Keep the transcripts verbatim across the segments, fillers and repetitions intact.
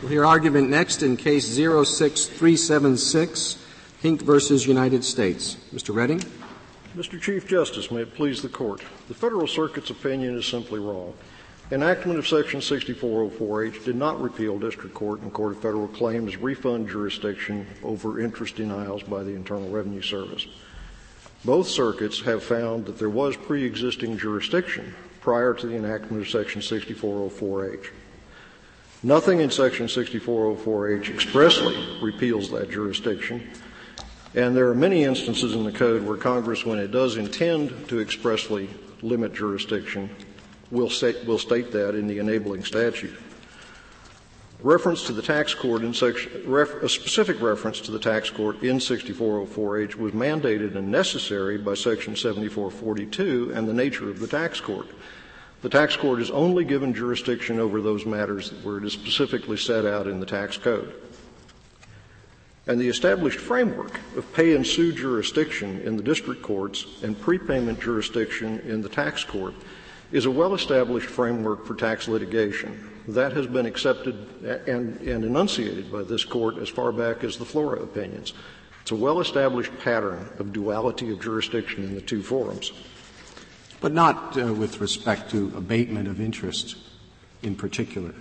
We'll hear argument next in Case zero six three seven six, Hink versus United States. Mister Redding. Mister Chief Justice, may it please the Court. The Federal Circuit's opinion is simply wrong. Enactment of Section sixty-four oh four H did not repeal District Court and Court of Federal Claims refund jurisdiction over interest denials by the Internal Revenue Service. Both circuits have found that there was pre-existing jurisdiction prior to the enactment of Section sixty-four oh four H. Nothing in Section sixty-four oh four H expressly repeals that jurisdiction, and there are many instances in the Code where Congress, when it does intend to expressly limit jurisdiction, will state, will state that in the enabling statute. Reference to the tax court in section, ref, a specific reference to the tax court in sixty-four oh four H was mandated and necessary by Section seventy-four forty-two and the nature of the tax court. The tax court is only given jurisdiction over those matters where it is specifically set out in the tax code. And the established framework of pay and sue jurisdiction in the district courts and prepayment jurisdiction in the tax court is a well-established framework for tax litigation. That has been accepted and, and enunciated by this Court as far back as the Flora opinions. It's a well-established pattern of duality of jurisdiction in the two forums. But not uh, with respect to abatement of interest in particular.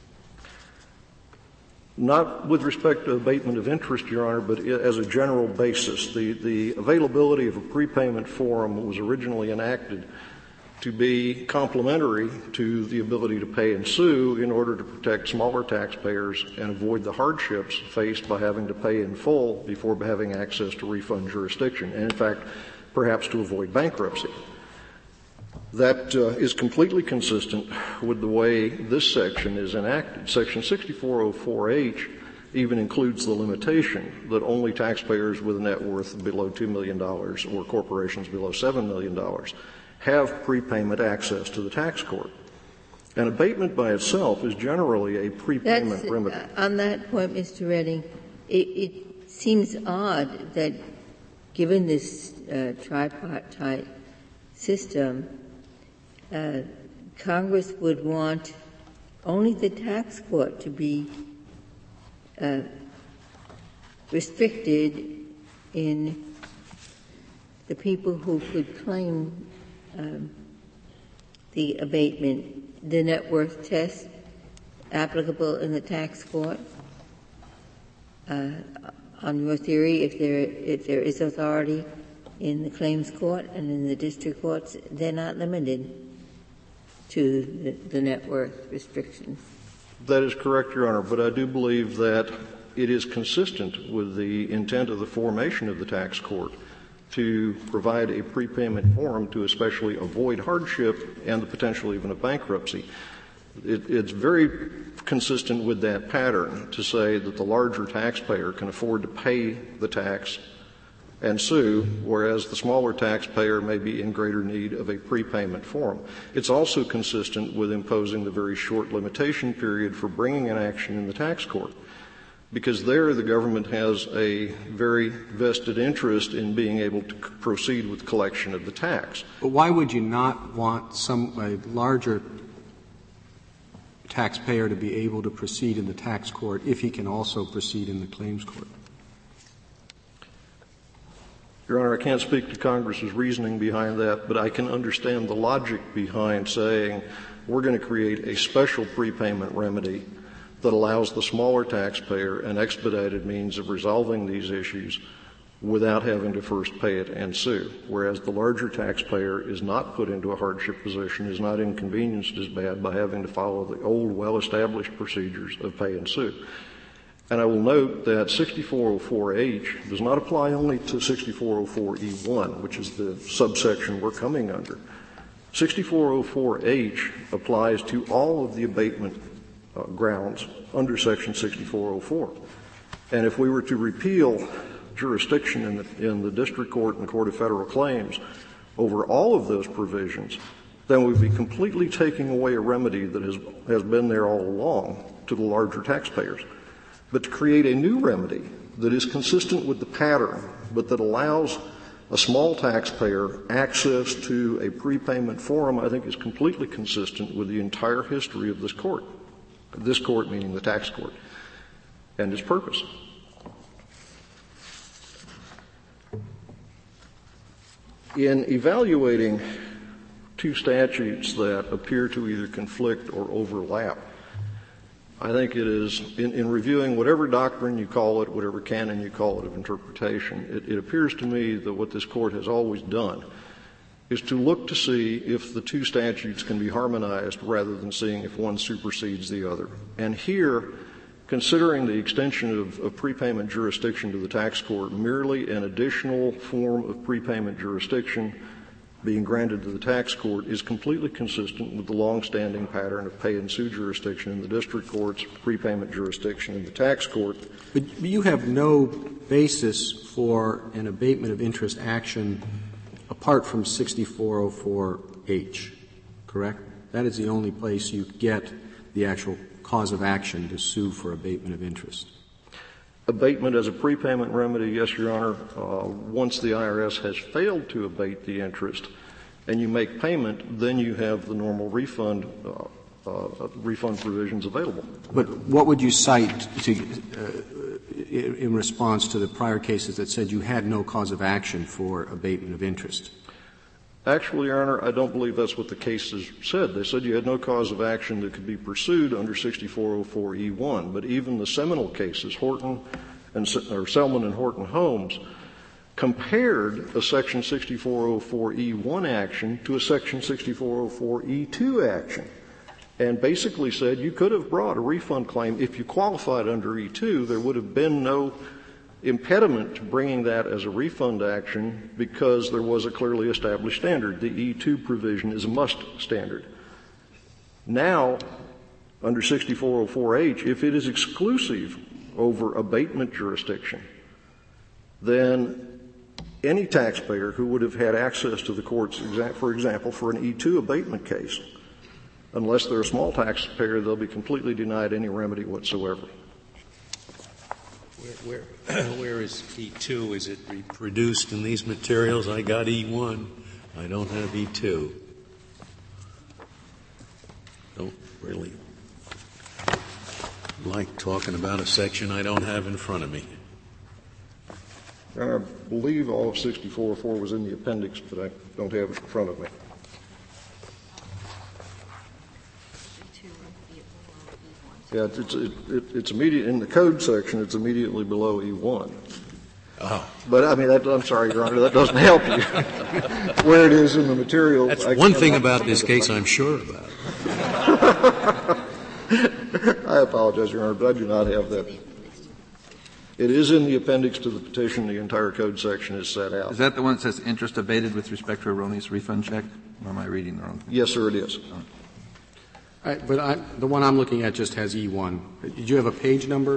Not with respect to abatement of interest, Your Honor, but as a general basis. The, the availability of a prepayment forum was originally enacted to be complementary to the ability to pay and sue in order to protect smaller taxpayers and avoid the hardships faced by having to pay in full before having access to refund jurisdiction, and in fact, perhaps to avoid bankruptcy. That uh, is completely consistent with the way this section is enacted. Section sixty-four oh four H even includes the limitation that only taxpayers with a net worth below two million dollars or corporations below seven million dollars have prepayment access to the tax court. And abatement by itself is generally a prepayment That's, remedy. Uh, on that point, Mister Redding, it, it seems odd that given this uh, tripartite system, uh, Congress would want only the tax court to be uh, restricted in the people who could claim Um, the abatement, the net worth test applicable in the tax court. Uh, on your theory, if there if there is authority in the claims court and in the district courts, they're not limited to the, the net worth restrictions. That is correct, Your Honor, but I do believe that it is consistent with the intent of the formation of the tax court to provide a prepayment forum to especially avoid hardship and the potential even of bankruptcy. It, it's very consistent with that pattern to say that the larger taxpayer can afford to pay the tax and sue, whereas the smaller taxpayer may be in greater need of a prepayment forum. It's also consistent with imposing the very short limitation period for bringing an action in the tax court, because there the government has a very vested interest in being able to c- proceed with collection of the tax. But why would you not want some a larger taxpayer to be able to proceed in the tax court if he can also proceed in the claims court? Your Honor, I can't speak to Congress's reasoning behind that, but I can understand the logic behind saying we're going to create a special prepayment remedy that allows the smaller taxpayer an expedited means of resolving these issues without having to first pay it and sue, whereas the larger taxpayer is not put into a hardship position, is not inconvenienced as bad by having to follow the old, well-established procedures of pay and sue. And I will note that sixty-four oh four H does not apply only to sixty-four oh four E one, which is the subsection we're coming under. sixty-four oh four H applies to all of the abatement Uh, grounds under Section sixty-four oh four. And if we were to repeal jurisdiction in the, in the district court and court of federal claims over all of those provisions, then we'd be completely taking away a remedy that has, has been there all along to the larger taxpayers. But to create a new remedy that is consistent with the pattern, but that allows a small taxpayer access to a prepayment forum, I think is completely consistent with the entire history of this court. This court meaning the tax court. and its purpose. In evaluating two statutes that appear to either conflict or overlap, I think it is, in, in reviewing whatever doctrine you call it, whatever canon you call it of interpretation, it, it appears to me that what this Court has always done is to look to see if the two statutes can be harmonized rather than seeing if one supersedes the other. And here, considering the extension of, of prepayment jurisdiction to the tax court, merely an additional form of prepayment jurisdiction being granted to the tax court is completely consistent with the longstanding pattern of pay and sue jurisdiction in the district courts, prepayment jurisdiction in the tax court. But you have no basis for an abatement of interest action apart from sixty-four oh four H, correct? That is the only place you get the actual cause of action to sue for abatement of interest. Abatement as a prepayment remedy, yes, Your Honor. Uh, once the I R S has failed to abate the interest and you make payment, then you have the normal refund uh, uh, refund provisions available. But what would you cite to, uh, in, in response to the prior cases that said you had no cause of action for abatement of interest? Actually, Your Honor, I don't believe that's what the cases said. They said you had no cause of action that could be pursued under sixty-four oh four E one. But even the seminal cases, Horton and or Selman and Horton Holmes, compared a Section sixty-four oh four E one action to a Section sixty-four oh four E two action, and basically said you could have brought a refund claim if you qualified under E two. There would have been no impediment to bringing that as a refund action because there was a clearly established standard. The E two provision is a must standard. Now, under sixty-four oh four H, if it is exclusive over abatement jurisdiction, then any taxpayer who would have had access to the courts, for example, for an E two abatement case, unless they're a small taxpayer, they'll be completely denied any remedy whatsoever. Where, where, where is E two? Is it reproduced in these materials? I got E one. I don't have E two. Don't really like talking about a section I don't have in front of me. I believe all of sixty-four oh four was in the appendix, but I don't have it in front of me. Yeah, it's, it's, it, it's immediate in the code section. It's immediately below E one. Oh. But I mean, that, I'm sorry, Your Honor, that doesn't help you. Where it is in the material. That's I, one thing about this case I'm sure about. I apologize, Your Honor, but I do not have that. It is in the appendix to the petition. The entire code section is set out. Is that the one that says interest abated with respect to erroneous refund check? Or am I reading the wrong thing? Yes, sir, it is. Oh. I, but I, the one I'm looking at just has E one. Did you have a page number?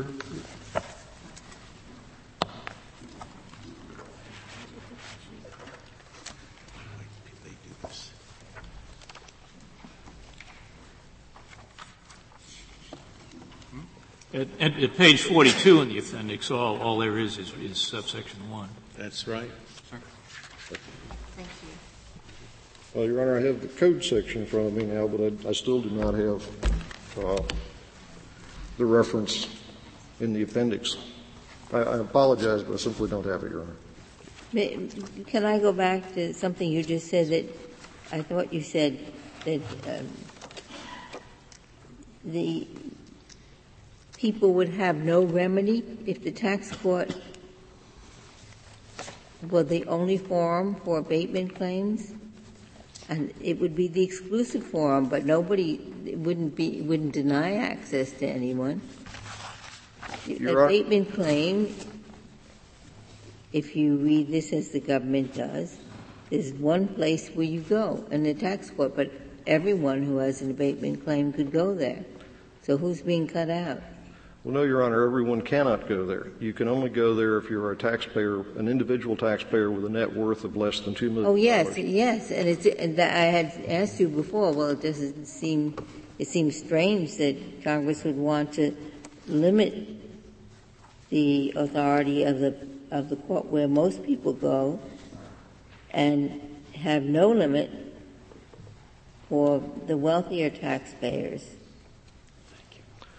At, at, at page forty-two in the appendix, all, all there is is, is subsection one. That's right. Thank you. Well, Your Honor, I have the code section in front of me now, but I, I still do not have uh, the reference in the appendix. I, I apologize, but I simply don't have it, Your Honor. May, can I go back to something you just said that I thought you said that um, the people would have no remedy if the tax court were the only forum for abatement claims? And it would be the exclusive forum, but nobody wouldn't be wouldn't deny access to anyone. Your Abatement claim, if you read this as the government does, is one place where you go in the tax court, but everyone who has an abatement claim could go there. So who's being cut out? Well, no, Your Honor, everyone cannot go there. You can only go there if you're a taxpayer, an individual taxpayer with a net worth of less than two million dollars. Oh, yes, yes. And it's, and that I had asked you before, well, it doesn't seem, it seems strange that Congress would want to limit the authority of the, of the court where most people go and have no limit for the wealthier taxpayers.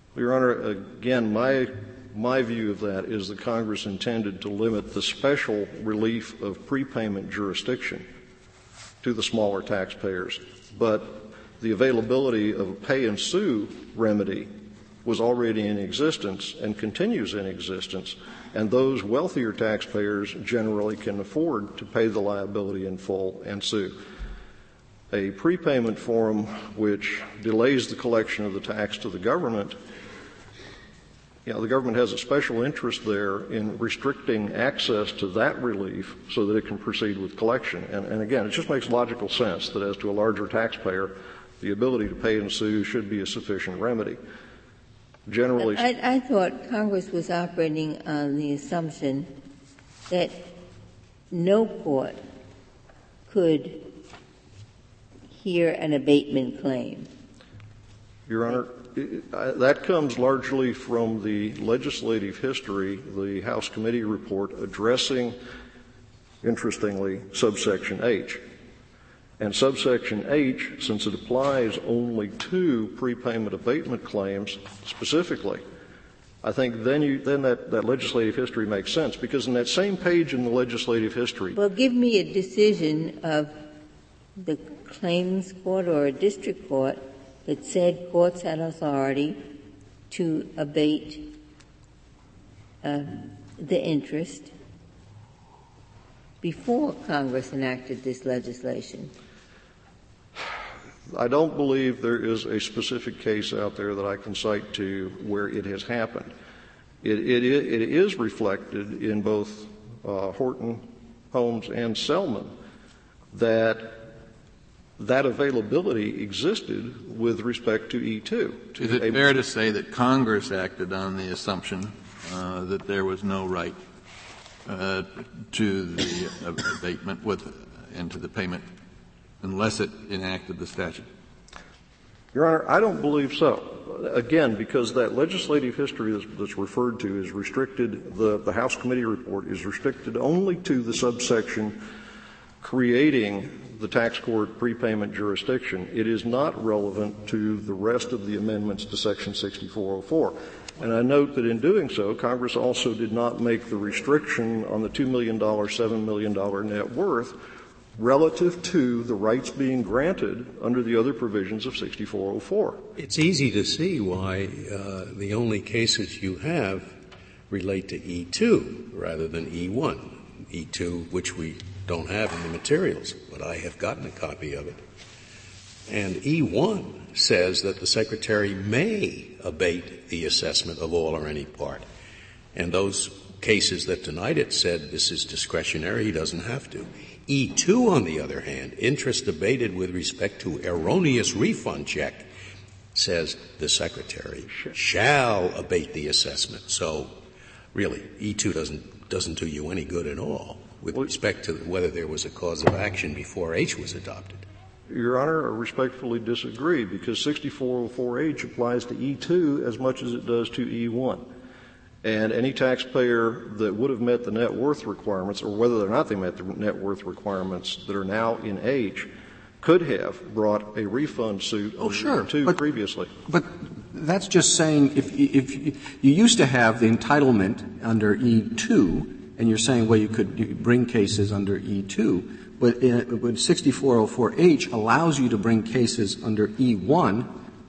Your Honor, again, my my view of that is that Congress intended to limit the special relief of prepayment jurisdiction to the smaller taxpayers, but the availability of a pay-and-sue remedy was already in existence and continues in existence, and those wealthier taxpayers generally can afford to pay the liability in full and sue. A prepayment form which delays the collection of the tax to the government, you know, the government has a special interest there in restricting access to that relief so that it can proceed with collection. And, and again, it just makes logical sense that as to a larger taxpayer, the ability to pay and sue should be a sufficient remedy. Generally, I, I thought Congress was operating on the assumption that no court could hear an abatement claim. Your Honor, it, I, that comes largely from the legislative history, the House Committee report addressing, interestingly, subsection H. And subsection H, since it applies only to prepayment abatement claims specifically, I think then you, then that, that legislative history makes sense, because in that same page in the legislative history. Well, give me a decision of the claims court or a district court that said courts had authority to abate uh, the interest before Congress enacted this legislation. I don't believe there is a specific case out there that I can cite to where it has happened. It, it, it is reflected in both uh, Horton, Holmes, and Selman that that availability existed with respect to E two. To is it a, fair to say that Congress acted on the assumption uh, that there was no right uh, to the abatement with and to the payment unless it enacted the statute? Your Honor, I don't believe so. Again, because that legislative history that's, that's referred to is restricted, the, the House Committee report is restricted only to the subsection creating the tax court prepayment jurisdiction. It is not relevant to the rest of the amendments to Section sixty-four oh four. And I note that in doing so, Congress also did not make the restriction on the two million dollars, seven million dollars net worth relative to the rights being granted under the other provisions of sixty-four oh four. It's easy to see why uh, the only cases you have relate to E two rather than E one. E two, which we don't have in the materials, but I have gotten a copy of it. And E one says that the Secretary may abate the assessment of all or any part. And those cases that denied it said this is discretionary, he doesn't have to. E two, on the other hand, interest abated with respect to erroneous refund check, says the Secretary shall abate the assessment. So, really, E two doesn't doesn't do you any good at all with respect to whether there was a cause of action before H was adopted. Your Honor, I respectfully disagree, because sixty-four oh four H applies to E two as much as it does to E one. And any taxpayer that would have met the net worth requirements, or whether or not they met the net worth requirements that are now in H, could have brought a refund suit oh, under sure. E two but, previously. But that's just saying if, if, if you used to have the entitlement under E two, and you're saying, well, you could you bring cases under E two, but, in, but sixty-four oh four H allows you to bring cases under E one.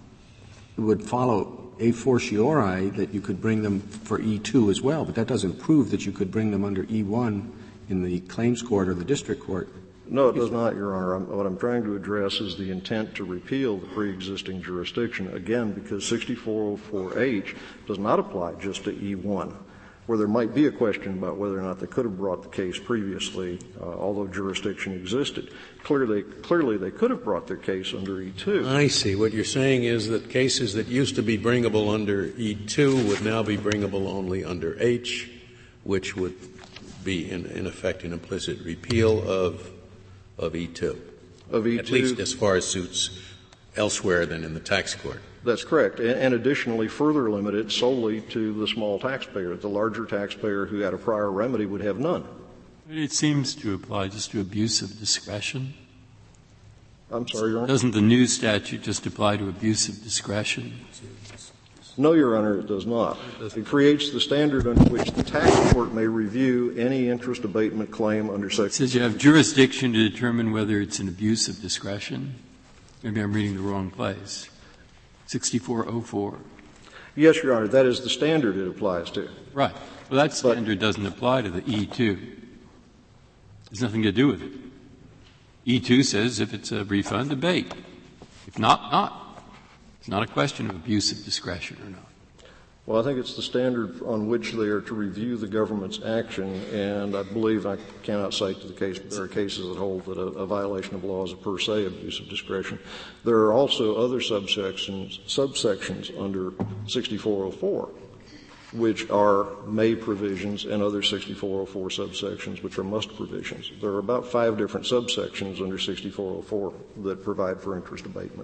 It would follow a fortiori that you could bring them for E two as well, but that doesn't prove that you could bring them under E one in the claims court or the district court. No, it does not, Your Honor. I'm, what I'm trying to address is the intent to repeal the pre-existing jurisdiction, again, because sixty-four oh four H does not apply just to E one, where there might be a question about whether or not they could have brought the case previously, uh, although jurisdiction existed. Clearly, clearly they could have brought their case under E two. I see. What you're saying is that cases that used to be bringable under E two would now be bringable only under H, which would be, in, in effect, an implicit repeal of of E two. Of E two. At least as far as suits elsewhere than in the tax court. That's correct. And, and additionally, further limited solely to the small taxpayer. The larger taxpayer who had a prior remedy would have none. It seems to apply just to abuse of discretion. I'm sorry, Your Honor? Doesn't the new statute just apply to abuse of discretion? No, Your Honor, it does not. It creates the standard under which the tax court may review any interest abatement claim under Section. It says you have jurisdiction to determine whether it's an abuse of discretion. Maybe I'm reading the wrong place. sixty-four oh four. Yes, Your Honor, that is the standard it applies to. Right. Well, that standard but, doesn't apply to the E two. There's nothing to do with it. E two says if it's a refund, abate. If not, not. It's not a question of abuse of discretion or not. Well, I think it's the standard on which they are to review the government's action, and I believe I cannot cite to the case, but there are cases that hold that a, a violation of law is a per se abuse of discretion. There are also other subsections, subsections under sixty-four oh four, which are may provisions, and other sixty-four oh four subsections, which are must provisions. There are about five different subsections under sixty-four oh four that provide for interest abatement.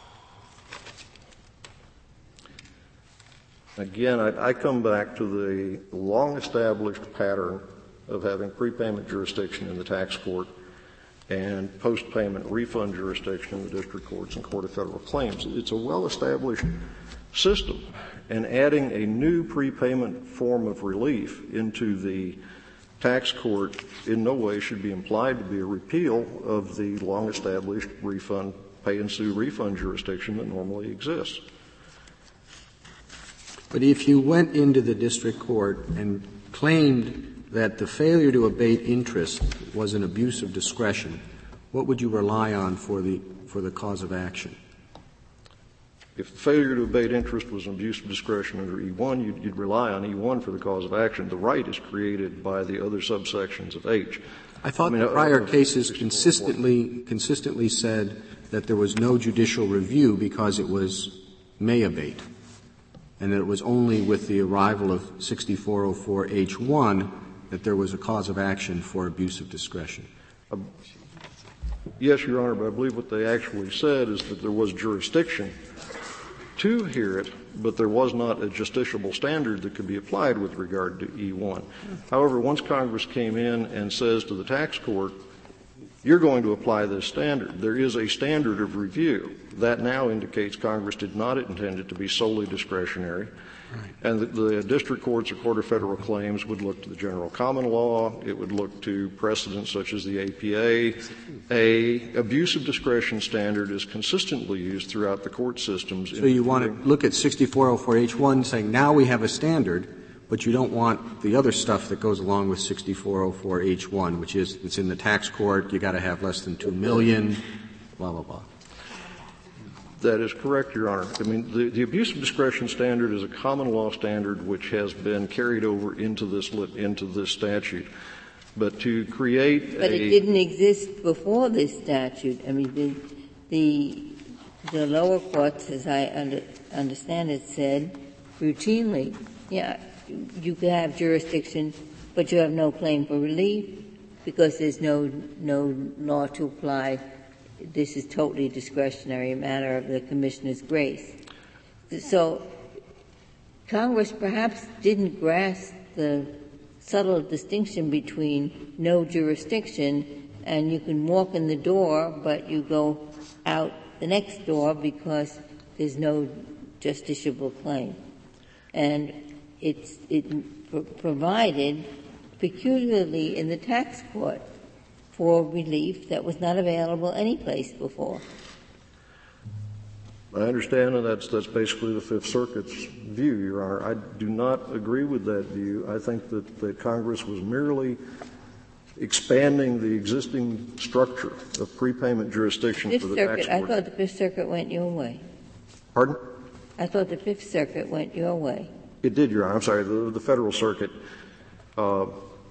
Again, I, I come back to the long-established pattern of having prepayment jurisdiction in the tax court and post-payment refund jurisdiction in the district courts and court of federal claims. It's a well-established system, and adding a new prepayment form of relief into the tax court in no way should be implied to be a repeal of the long-established refund, pay-and-sue refund jurisdiction that normally exists. But if you went into the district court and claimed that the failure to abate interest was an abuse of discretion, what would you rely on for the for the cause of action? If the failure to abate interest was an abuse of discretion under E one, you'd, you'd rely on E one for the cause of action. The right is created by the other subsections of H. I thought I mean, the prior uh, cases consistently consistently said that there was no judicial review because it was may abate, and that it was only with the arrival of sixty-four oh four H one that there was a cause of action for abuse of discretion. Uh, yes, Your Honor, but I believe what they actually said is that there was jurisdiction to hear it, but there was not a justiciable standard that could be applied with regard to E one. However, once Congress came in and says to the tax court, you're going to apply this standard, there is a standard of review. That now indicates Congress did not intend it to be solely discretionary. Right. And the, the district courts or court of federal claims would look to the general common law. It would look to precedents such as the A P A. A abuse of discretion standard is consistently used throughout the court systems. So you want to look at sixty-four oh four H one saying now we have a standard, but you don't want the other stuff that goes along with sixty-four oh four H one, which is it's in the tax court, you got to have less than two million, blah, blah, blah. That is correct, Your Honor. I mean, the, the abuse of discretion standard is a common law standard which has been carried over into this into this statute. But to create But a it didn't exist before this statute. I mean, the the, the lower courts, as I under, understand it, said routinely, yeah, you can have jurisdiction, but you have no claim for relief because there's no no law to apply. This is totally discretionary, a matter of the Commissioner's grace. So Congress perhaps didn't grasp the subtle distinction between no jurisdiction and you can walk in the door, but you go out the next door because there's no justiciable claim. And it's it pro- provided peculiarly in the tax court for relief that was not available anyplace before. I understand, and that's that's basically the Fifth Circuit's view, Your Honor. I do not agree with that view. I think that, that Congress was merely expanding the existing structure of prepayment jurisdiction Fifth for the Circuit, tax court. I thought the Fifth Circuit went your way. Pardon? I thought the Fifth Circuit went your way. It did, Your Honor. I'm sorry. The, the Federal Circuit uh,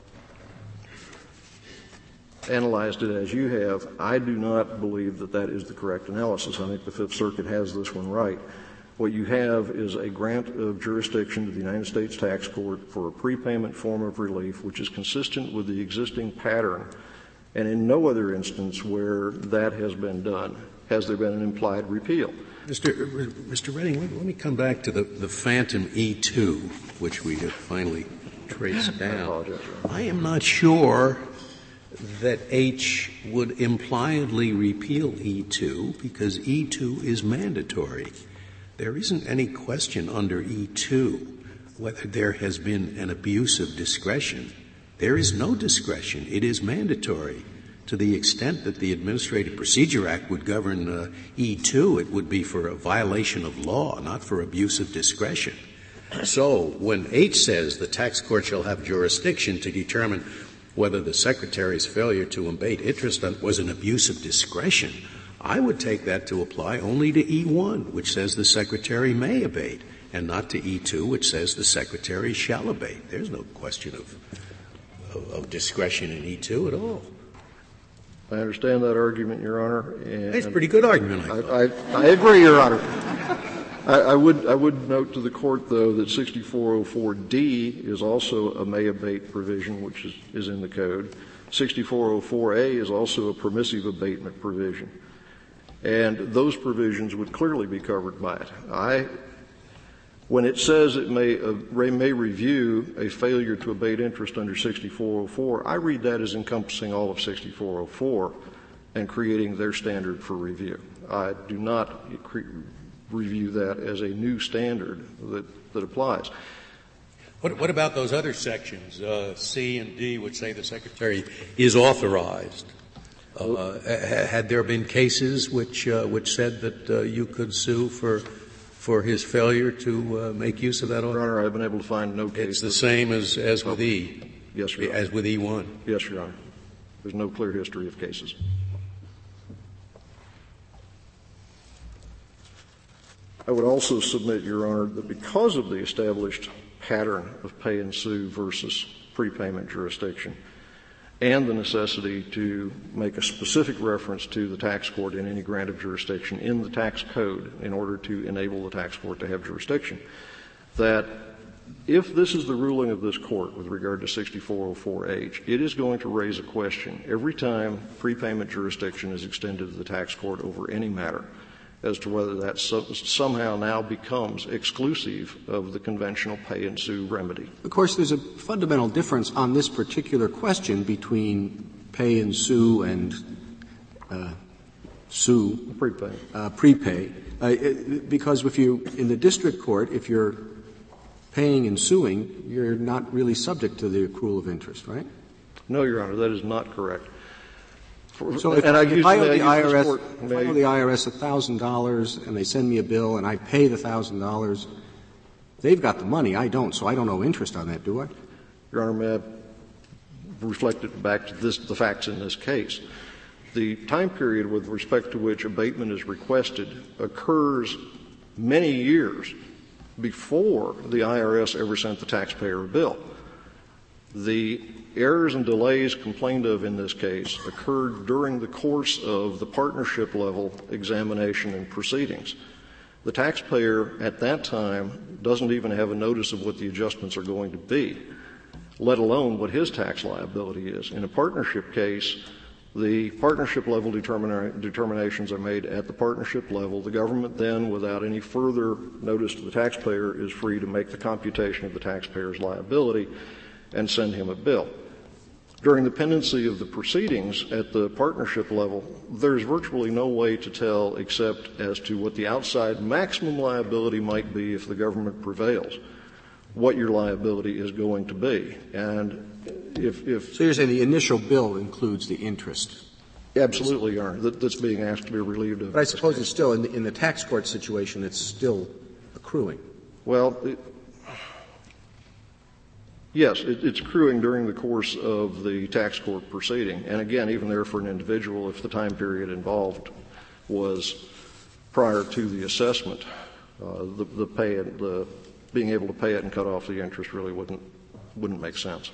analyzed it as you have. I do not believe that that is the correct analysis. I think the Fifth Circuit has this one right. What you have is a grant of jurisdiction to the United States Tax Court for a prepayment form of relief which is consistent with the existing pattern, and in no other instance where that has been done has there been an implied repeal. Mister Mister Redding, let me come back to the, the phantom E two, which we have finally traced down. I apologize. I am not sure that H would impliedly repeal E two because E two is mandatory. there isn't any question under E two whether there has been an abuse of discretion. There is no discretion. It is mandatory. To the extent that the Administrative Procedure Act would govern uh, E two, it would be for a violation of law, not for abuse of discretion. So when H says the tax court shall have jurisdiction to determine whether the Secretary's failure to abate interest was an abuse of discretion, I would take that to apply only to E one, which says the Secretary may abate, and not to E two, which says the Secretary shall abate. There's no question of, of, of discretion in E two at all. I understand that argument, Your Honor. And That's a pretty good argument, I I, I, I agree, Your Honor. I, I would I would note to the Court, though, that sixty-four oh four D is also a may abate provision, which is, is in the Code. sixty-four oh four A is also a permissive abatement provision. And those provisions would clearly be covered by it. I, when it says it may, uh, may review a failure to abate interest under sixty-four oh four, I read that as encompassing all of sixty-four oh four and creating their standard for review. I do not cre- review that as a new standard that, that applies. What, what about those other sections, uh, C and D, which say the Secretary is authorized? Uh, had there been cases which uh, which said that uh, you could sue for for his failure to uh, make use of that order? Your Honor, I've been able to find no cases. It's the same as, as with E. Yes, Your Honor. As with E one. Yes, Your Honor. There's no clear history of cases. I would also submit, Your Honor, that because of the established pattern of pay and sue versus prepayment jurisdiction and the necessity to make a specific reference to the tax court in any grant of jurisdiction in the tax code in order to enable the tax court to have jurisdiction, that if this is the ruling of this court with regard to sixty-four oh four H, it is going to raise a question every time prepayment jurisdiction is extended to the tax court over any matter as to whether that so, somehow now becomes exclusive of the conventional pay and sue remedy. Of course, there's a fundamental difference on this particular question between pay and sue and uh, sue prepay. Uh, prepay, uh, it, because if you in the district court, if you're paying and suing, you're not really subject to the accrual of interest, right? No, Your Honor, that is not correct. For, so if, and I, if I owe the I R S, court, if I owe the I R S a thousand dollars and they send me a bill and I pay the thousand dollars, they've got the money, I don't, so I don't owe interest on that, do I? Your Honor, may I reflect it back to this, the facts in this case? The time period with respect to which abatement is requested occurs many years before the I R S ever sent the taxpayer a bill. The errors and delays complained of in this case occurred during the course of the partnership level examination and proceedings. The taxpayer at that time doesn't even have a notice of what the adjustments are going to be, let alone what his tax liability is. In a partnership case, the partnership level determina- determinations are made at the partnership level. The government then, without any further notice to the taxpayer, is free to make the computation of the taxpayer's liability and send him a bill. During the pendency of the proceedings at the partnership level, there's virtually no way to tell except as to what the outside maximum liability might be if the government prevails, what your liability is going to be. And if, if So you're saying the initial bill includes the interest? Absolutely, Your Honor, that, that's being asked to be relieved of. But I suppose it's still, in the, in the tax court situation, it's still accruing. Well, it, yes, it, it's accruing during the course of the tax court proceeding. And again, even there for an individual, if the time period involved was prior to the assessment, uh, the, the pay it, the being able to pay it and cut off the interest really wouldn't wouldn't make sense.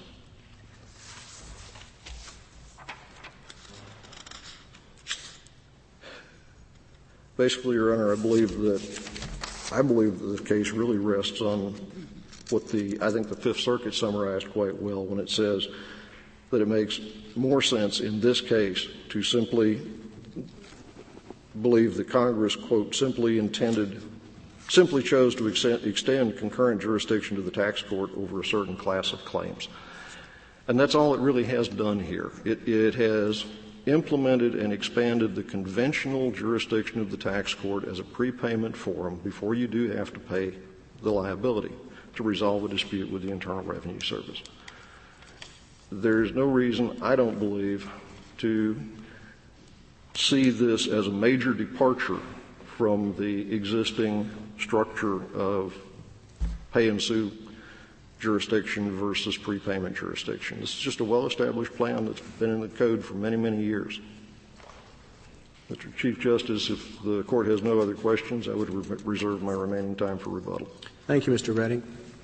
Basically, Your Honor, I believe that I believe that the case really rests on what the I think the Fifth Circuit summarized quite well when it says that it makes more sense in this case to simply believe that Congress, quote, simply intended, simply chose to extend, extend concurrent jurisdiction to the tax court over a certain class of claims. And that's all it really has done here. It, it has implemented and expanded the conventional jurisdiction of the tax court as a prepayment forum before you do have to pay the liability to resolve a dispute with the Internal Revenue Service. There's no reason, I don't believe, to see this as a major departure from the existing structure of pay and sue jurisdiction versus prepayment jurisdiction. This is just a well-established plan that's been in the code for many, many years. Mister Chief Justice, if the Court has no other questions, I would re- reserve my remaining time for rebuttal. Thank you, Mister Redding.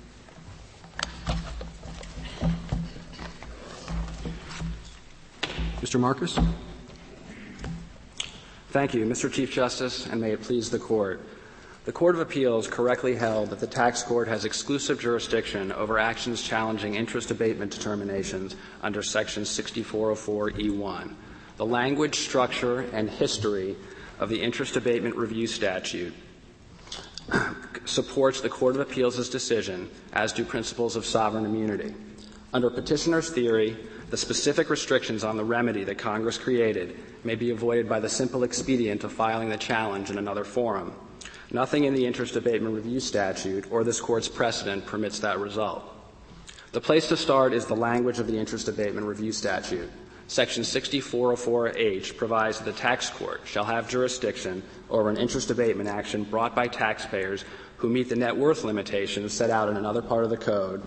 Mister Marcus. Thank you, Mister Chief Justice, and may it please the Court. The Court of Appeals correctly held that the tax court has exclusive jurisdiction over actions challenging interest abatement determinations under Section sixty-four oh four E one. The language, structure, and history of the interest abatement review statute supports the Court of Appeals' decision, as do principles of sovereign immunity. Under petitioner's theory, the specific restrictions on the remedy that Congress created may be avoided by the simple expedient of filing the challenge in another forum. Nothing in the interest abatement review statute or this Court's precedent permits that result. The place to start is the language of the interest abatement review statute. Section sixty-four oh four H provides that the tax court shall have jurisdiction over an interest abatement action brought by taxpayers who meet the net worth limitations set out in another part of the code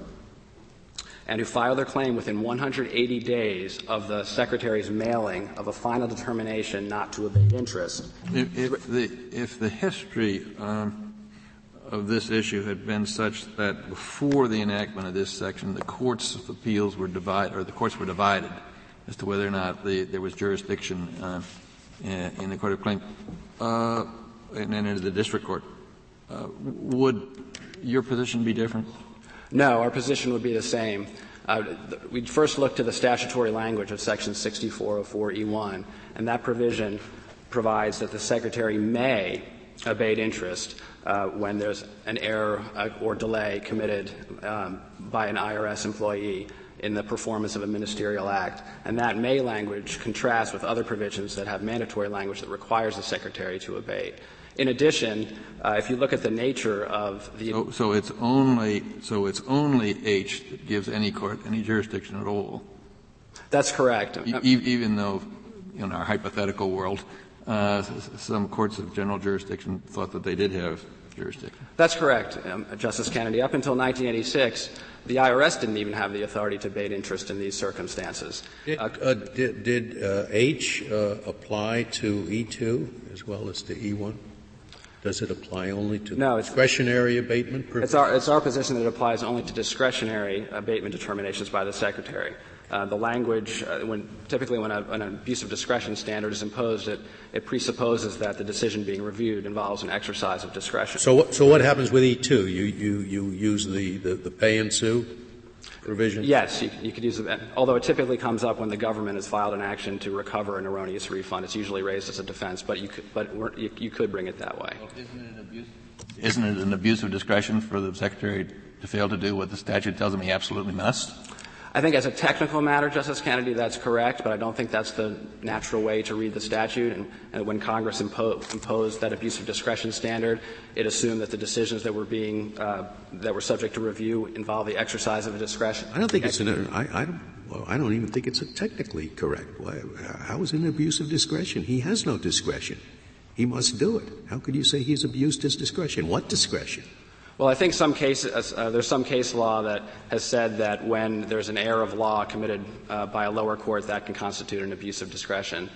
and who file their claim within one hundred eighty days of the Secretary's mailing of a final determination not to abate interest. If, if the if the history um, of this issue had been such that before the enactment of this section, the courts of appeals were divided, or the courts were divided as to whether or not the, there was jurisdiction uh, in, in the court of claim, uh, and then into the district court, uh, would your position be different? No, our position would be the same. Uh, th- we'd first look to the statutory language of Section sixty-four oh four E one, and that provision provides that the Secretary may abate interest uh, when there's an error uh, or delay committed um, by an I R S employee in the performance of a ministerial act. And that may language contrasts with other provisions that have mandatory language that requires the Secretary to abate. In addition, uh, if you look at the nature of the so, so it's only so it's only H that gives any court any jurisdiction at all. That's correct. E- even though, in our hypothetical world, uh, some courts of general jurisdiction thought that they did have jurisdiction. That's correct, um, Justice Kennedy. Up until nineteen eighty-six, the I R S didn't even have the authority to abate interest in these circumstances. Did, uh, uh, did, did uh, H uh, apply to E two as well as to E one? Does it apply only to no, discretionary abatement? It's our, it's our position that it applies only to discretionary abatement determinations by the Secretary. Uh, the language, uh, when, typically when a, an abuse of discretion standard is imposed, it, it presupposes that the decision being reviewed involves an exercise of discretion. So what, so what happens with E two? You, you, you use the, the, the pay and sue provision? Yes, you, you could use it, although it typically comes up when the government has filed an action to recover an erroneous refund. It's usually raised as a defense, but you could, but you, you could bring it that way. Well, isn't it an abuse? Isn't it an abuse of discretion for the Secretary to fail to do what the statute tells him he absolutely must? I think as a technical matter, Justice Kennedy, that's correct, but I don't think that's the natural way to read the statute. And, and when Congress impo- imposed that abuse of discretion standard, it assumed that the decisions that were being uh, that were subject to review involved the exercise of a discretion. I don't think it's an. I, I don't. Well, I don't even think it's a technically correct. Why, how is it an abuse of discretion? He has no discretion. He must do it. How could you say he's abused his discretion? What discretion? Well, I think some cases, uh, there's some case law that has said that when there's an error of law committed uh, by a lower court, that can constitute an abuse of discretion.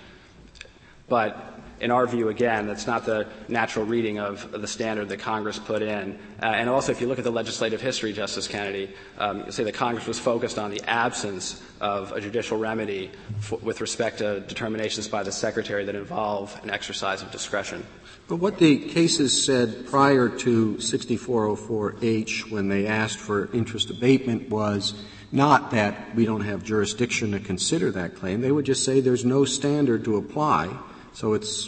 But in our view, again, that's not the natural reading of the standard that Congress put in. Uh, and also, if you look at the legislative history, Justice Kennedy, um, you say that Congress was focused on the absence of a judicial remedy f- with respect to determinations by the Secretary that involve an exercise of discretion. But what the cases said prior to sixty-four oh four H when they asked for interest abatement was not that we don't have jurisdiction to consider that claim. They would just say there's no standard to apply, so it's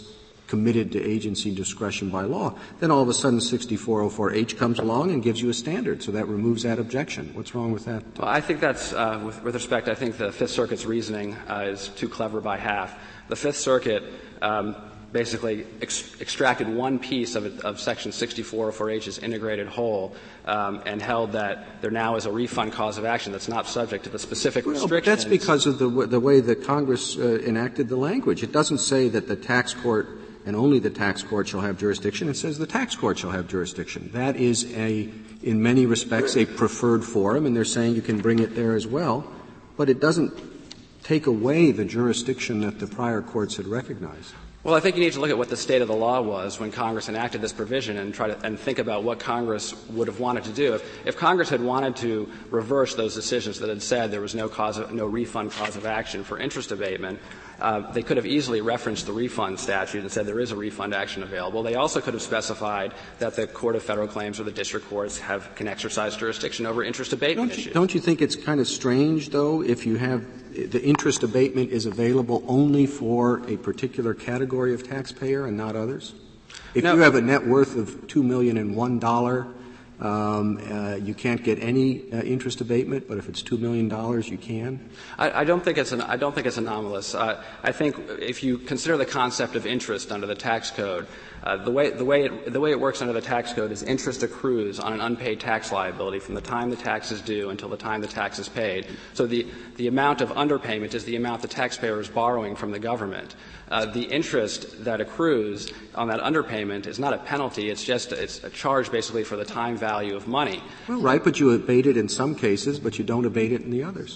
committed to agency discretion by law. Then all of a sudden sixty-four oh four H comes along and gives you a standard, so that removes that objection. What's wrong with that? Well, I think that's, uh, with, with respect, I think the Fifth Circuit's reasoning uh, is too clever by half. The Fifth Circuit um, basically ex- extracted one piece of, it, of Section sixty-four oh four H's integrated whole um, and held that there now is a refund cause of action that's not subject to the specific well, restrictions. That's because of the, w- the way that Congress uh, enacted the language. It doesn't say that the tax court and only the tax court shall have jurisdiction. It says the tax court shall have jurisdiction. That is a, in many respects, a preferred forum, and they're saying you can bring it there as well. But it doesn't take away the jurisdiction that the prior courts had recognized. Well, I think you need to look at what the state of the law was when Congress enacted this provision and try to and think about what Congress would have wanted to do. If, if Congress had wanted to reverse those decisions that had said there was no cause of, no refund cause of action for interest abatement, uh, they could have easily referenced the refund statute and said there is a refund action available. They also could have specified that the Court of Federal Claims or the district courts have can exercise jurisdiction over interest abatement don't you, issues. Don't you think it's kind of strange, though, if you have the interest abatement is available only for a particular category of taxpayer and not others? If no. you have a net worth of two million and one dollar, um, uh, you can't get any uh, interest abatement, but if it's two million dollars, you can. I, I don't think it's an, I don't think it's anomalous. Uh, I think if you consider the concept of interest under the tax code, Uh, the way the way it, the way it works under the tax code is interest accrues on an unpaid tax liability from the time the tax is due until the time the tax is paid. So the the amount of underpayment is the amount the taxpayer is borrowing from the government. Uh, the interest that accrues on that underpayment is not a penalty; it's just it's a charge basically for the time value of money. Well, right, but you abate it in some cases, but you don't abate it in the others.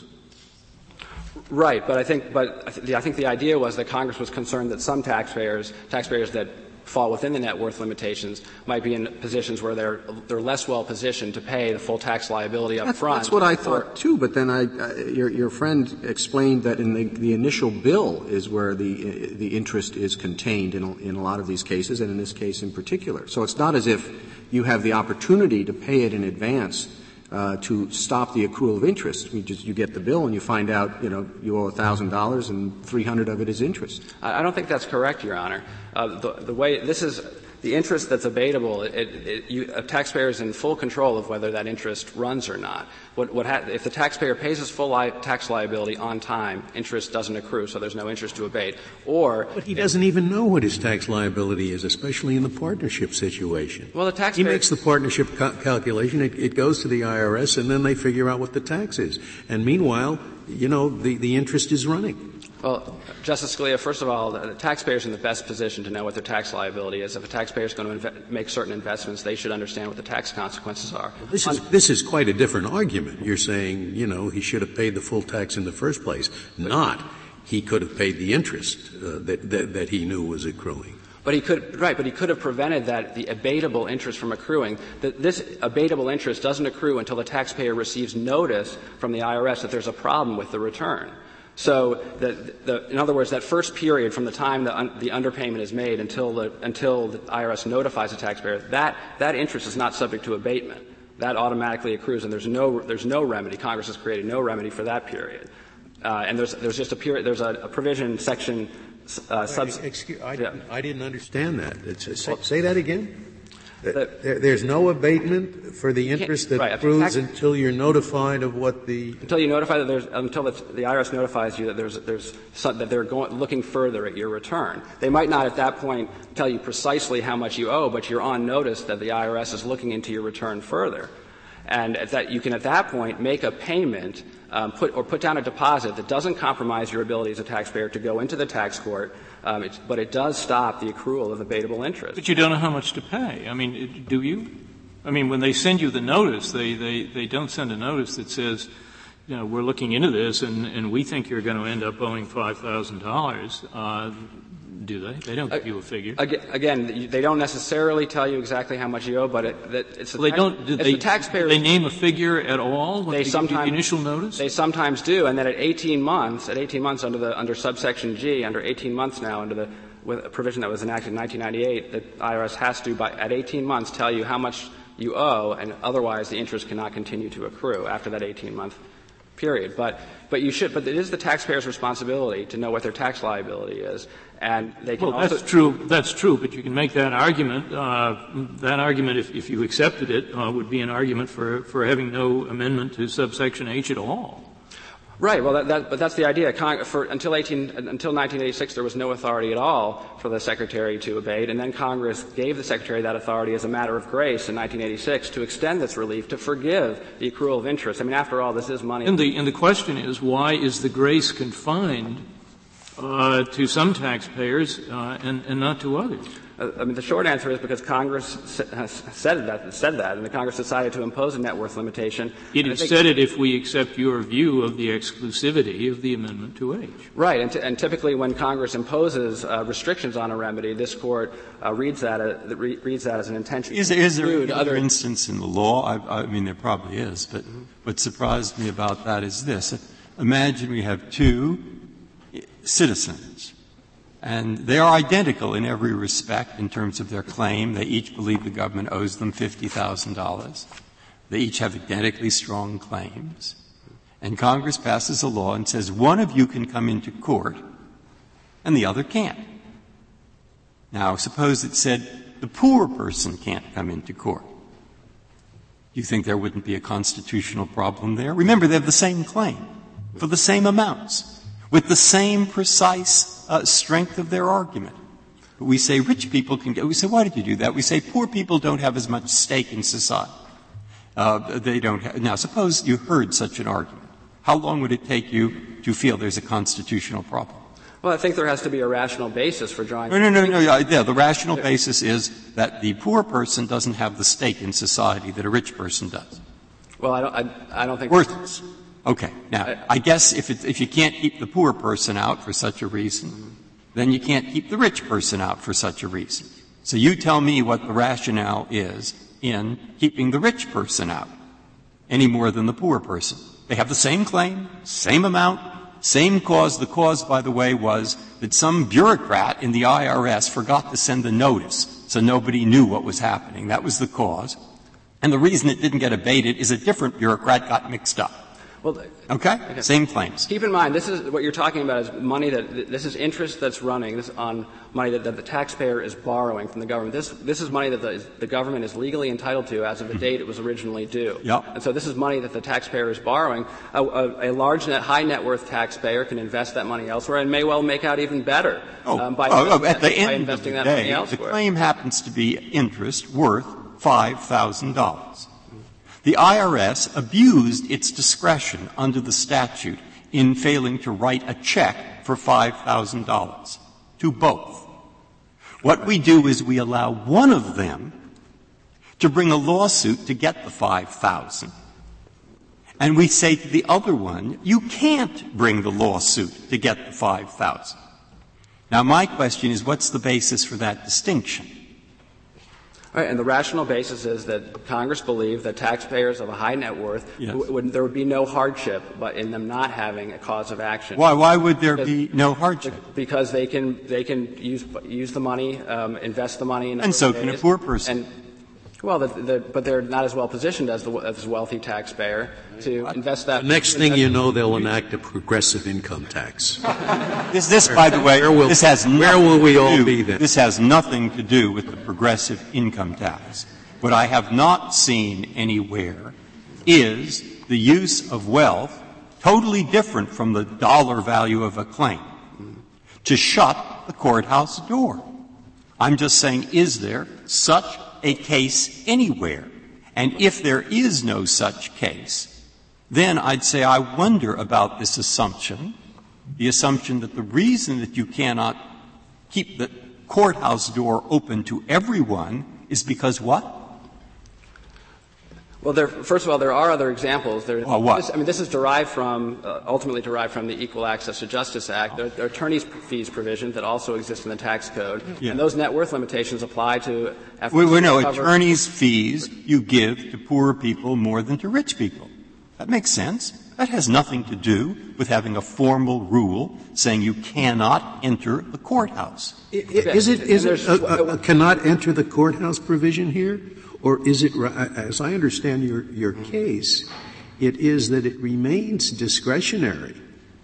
Right, but I think but I, th- I think the idea was that Congress was concerned that some taxpayers taxpayers that fall within the net worth limitations might be in positions where they're they're less well positioned to pay the full tax liability up that's, front. That's what I thought too. But then I, uh, your your friend explained that in the, the initial bill is where the uh, the interest is contained in a, in a lot of these cases, and in this case in particular. So it's not as if you have the opportunity to pay it in advance uh, to stop the accrual of interest. You just you get the bill and you find out you know you owe a thousand dollars and three hundred of it is interest. I, I don't think that's correct, Your Honor. Uh, the, the way this is the interest that's abatable, it, it, you, a taxpayer is in full control of whether that interest runs or not. What, what ha- if the taxpayer pays his full li- tax liability on time, interest doesn't accrue, so there's no interest to abate. Or but he doesn't even know what his tax liability is, especially in the partnership situation. Well, the taxpayer he makes the partnership ca- calculation. It, it goes to the I R S, and then they figure out what the tax is. And meanwhile, you know, the, the interest is running. Well, Justice Scalia, first of all, the taxpayer is in the best position to know what their tax liability is. If a taxpayer is going to inve- make certain investments, they should understand what the tax consequences are. Well, this is this is quite a different argument. You're saying, you know, he should have paid the full tax in the first place, not he could have paid the interest uh, that, that that he knew was accruing. But he could, right, but he could have prevented that, the abatable interest from accruing. That this abatable interest doesn't accrue until the taxpayer receives notice from the I R S that there's a problem with the return. So, the, the, in other words, that first period from the time the, un, the underpayment is made until the, until the I R S notifies the taxpayer, that, that interest is not subject to abatement. That automatically accrues, and there's no, there's no remedy. Congress has created no remedy for that period. Uh, and there's, there's just a period, there's a, a provision, section, uh, sub. Excuse, I, yeah. I didn't understand that. It's, say, say that again. The, there, there's no abatement for the interest that right, accrues tax, until you're notified of what the until you notify that there's until the, the I R S notifies you that there's there's some, that they're going looking further at your return. They might not at that point tell you precisely how much you owe, but you're on notice that the I R S is looking into your return further, and at that you can at that point make a payment, um, put or put down a deposit that doesn't compromise your ability as a taxpayer to go into the tax court. Um, it's, but it does stop the accrual of abatable interest. But you don't know how much to pay. I mean, it, do you? I mean, when they send you the notice, they, they, they don't send a notice that says, you know, we're looking into this and, and we think you're going to end up owing five thousand dollars. Uh, do they? They don't give you a figure. Again, they don't necessarily tell you exactly how much you owe, but it, that it's the well, they tax, don't. Do it's they, the taxpayer. Do they name a figure at all when they, they sometimes, give you the initial notice? They sometimes do, and then at eighteen months, at eighteen months under the under subsection G, under eighteen months now under the with a provision that was enacted in nineteen ninety-eight, the I R S has to, by, at eighteen months, tell you how much you owe, and otherwise the interest cannot continue to accrue after that eighteen-month period. But but you should. But it is the taxpayer's responsibility to know what their tax liability is, and they can well, also. That's true. That's true. But you can make that argument. Uh, that argument, if, if you accepted it, uh, would be an argument for for having no amendment to subsection H at all. Right. Well, that, that, but that's the idea. Con- for, until, eighteen, until nineteen eighty-six, there was no authority at all for the Secretary to abate, and then Congress gave the Secretary that authority as a matter of grace in nineteen eighty-six to extend this relief to forgive the accrual of interest. I mean, after all, this is money. And the, and the question is, why is the grace confined uh, to some taxpayers uh, and, and not to others? Uh, I mean, the short answer is because Congress has said that, said that, and the Congress decided to impose a net worth limitation. It has said it if we accept your view of the exclusivity of the amendment to H. Right, and, t- and typically when Congress imposes uh, restrictions on a remedy, this Court uh, reads that uh, re- reads that as an intention. Is there, is there any other instance in the law? I, I mean, there probably is, but what surprised me about that is this. Imagine we have two citizens. And they are identical in every respect in terms of their claim. They each believe the government owes them fifty thousand dollars. They each have identically strong claims. And Congress passes a law and says one of you can come into court and the other can't. Now, suppose it said the poor person can't come into court. Do you think there wouldn't be a constitutional problem there? Remember, they have the same claim for the same amounts, with the same precise Uh, strength of their argument. But we say rich people can get — we say, why did you do that? We say poor people don't have as much stake in society. Uh, they don't have — now, suppose you heard such an argument. How long would it take you to feel there's a constitutional problem? Well, I think there has to be a rational basis for drawing — No, no, no, no. Yeah, the rational basis is that the poor person doesn't have the stake in society that a rich person does. Well, I don't, I, I don't think — Worthless. Okay. Now, I guess if it, if you can't keep the poor person out for such a reason, then you can't keep the rich person out for such a reason. So you tell me what the rationale is in keeping the rich person out any more than the poor person. They have the same claim, same amount, same cause. The cause, by the way, was that some bureaucrat in the I R S forgot to send a notice, so nobody knew what was happening. That was the cause. And the reason it didn't get abated is a different bureaucrat got mixed up. Well, okay? okay? Same claims. Keep in mind, this is what you're talking about is money that — this is interest that's running this on money that, that the taxpayer is borrowing from the government. This this is money that the, the government is legally entitled to as of the date it was originally due. Yep. And so this is money that the taxpayer is borrowing. A, a, a large net, high net worth taxpayer can invest that money elsewhere and may well make out even better oh, um, by, oh, investing, at the by end investing of the that day, money elsewhere. The claim happens to be interest worth five thousand dollars. The I R S abused its discretion under the statute in failing to write a check for five thousand dollars to both. What we do is we allow one of them to bring a lawsuit to get the five thousand dollars. And we say to the other one, you can't bring the lawsuit to get the five thousand dollars. Now, my question is, what's the basis for that distinction? Right, and the rational basis is that Congress believed that taxpayers of a high net worth, yes. w- would, there would be no hardship but in them not having a cause of action. Why? Why would there because, be no hardship? Because they can they can use use the money, um, invest the money, in and so ways, can a poor person. And, well, the, the, but they're not as well positioned as the as a wealthy taxpayer to invest that. The next thing you know, they'll enact a progressive income tax. This, this, by the way, will, this has where will we all do, be then? This has nothing to do with the progressive income tax. What I have not seen anywhere is the use of wealth, totally different from the dollar value of a claim, to shut the courthouse door. I'm just saying, is there such a case anywhere? And if there is no such case, then I'd say I wonder about this assumption, the assumption that the reason that you cannot keep the courthouse door open to everyone is because what? Well, there, first of all, there are other examples. There, oh, what? This, I mean, this is derived from, uh, ultimately derived from the Equal Access to Justice Act. There, there are attorneys' fees provisions that also exist in the tax code, yeah. and those net worth limitations apply to. We, we know attorneys' fees you give to poor people more than to rich people. That makes sense. That has nothing to do with having a formal rule saying you cannot enter the courthouse. Is it, is it a, a, a cannot enter the courthouse provision here? Or is it, as I understand your, your case, it is that it remains discretionary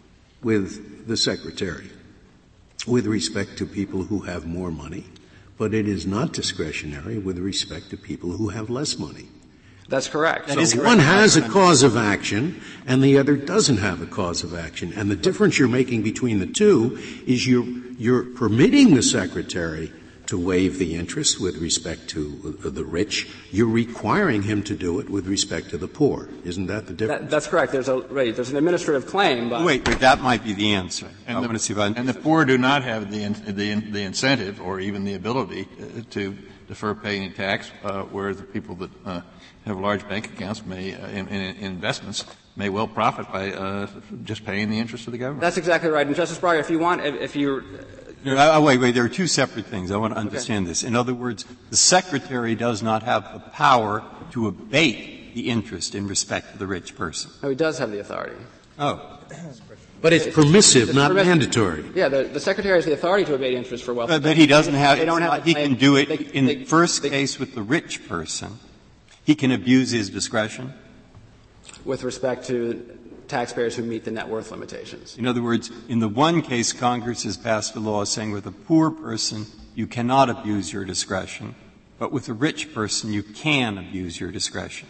with the Secretary with respect to people who have more money, but it is not discretionary with respect to people who have less money. That's correct. So that one has a cause of action and the other doesn't have a cause of action. And the difference you're making between the two is you're, you're permitting the Secretary to waive the interest with respect to the rich. You're requiring him to do it with respect to the poor. Isn't that the difference? That, that's correct. There's a, right, there's an administrative claim, but wait, wait, that might be the answer. And I the, want to see if I and the poor do not have the, the, the incentive or even the ability uh, to defer paying tax, uh, where the people that, uh, have large bank accounts may, uh, in, in, in investments may well profit by, uh, just paying the interest of the government. That's exactly right. And Justice Breyer, if you want, if, if you No, I, wait, wait, there are two separate things. I want to understand okay. this. In other words, the Secretary does not have the power to abate the interest in respect to the rich person. No, he does have the authority. Oh. But it's permissive, it's not permissive. mandatory. Yeah, the, the Secretary has the authority to abate interest for wealth. But, but he doesn't have, they don't have not, he claim, can do it they, in they, the first they, case with the rich person. He can abuse his discretion. With respect to taxpayers who meet the net worth limitations. In other words, in the one case, Congress has passed a law saying with a poor person, you cannot abuse your discretion, but with a rich person, you can abuse your discretion.